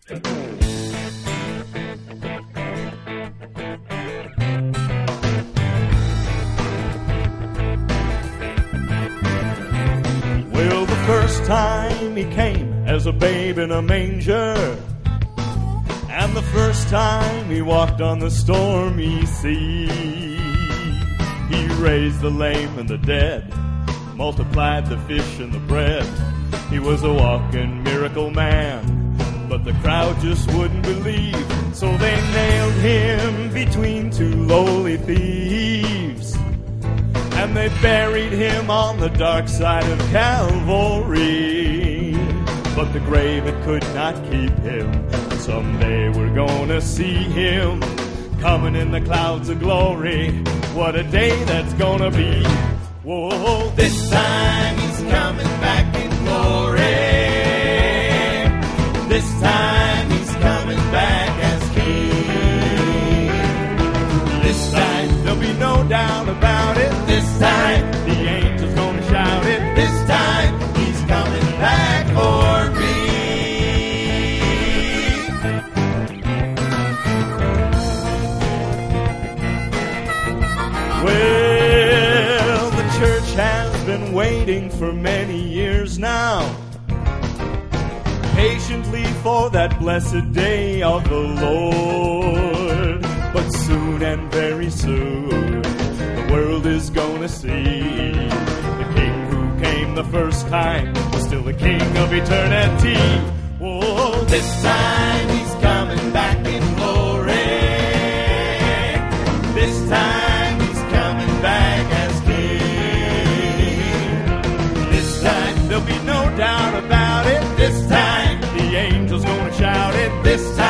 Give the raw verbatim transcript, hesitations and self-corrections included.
Well, the first time he came as a babe in a manger, and the first time he walked on the stormy sea, he raised the lame and the dead, multiplied the fish and the bread. He was a walking miracle man, but the crowd just wouldn't believe, so they nailed him between two lowly thieves, and they buried him on the dark side of Calvary. But the grave, it could not keep him. Someday we're gonna see him coming in the clouds of glory. What a day that's gonna be. Whoa, this time he's coming back in glory. This time he's coming back as king. This time there'll be no doubt about it. This time the angels gonna shout it. This time he's coming back for me. Well, the church has been waiting for many years now, patiently for that blessed day of the Lord. But soon and very soon, the world is gonna see the King who came the first time, still the King of eternity. Whoa, this time he's coming back in glory. This time he's coming back as King. This time there'll be no doubt about it. This time the angels gonna shout it. This time